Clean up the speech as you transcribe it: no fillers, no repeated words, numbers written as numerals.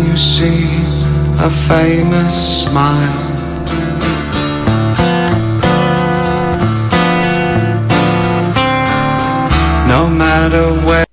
you see a famous smile. No matter where